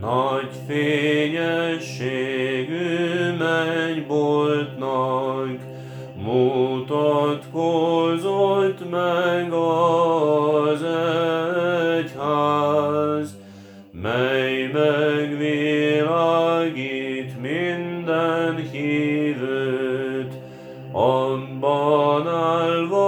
Nagy fényességű mennyboltnak mutatkozott meg az egyház, mely megvilágít minden hívőt, abban állva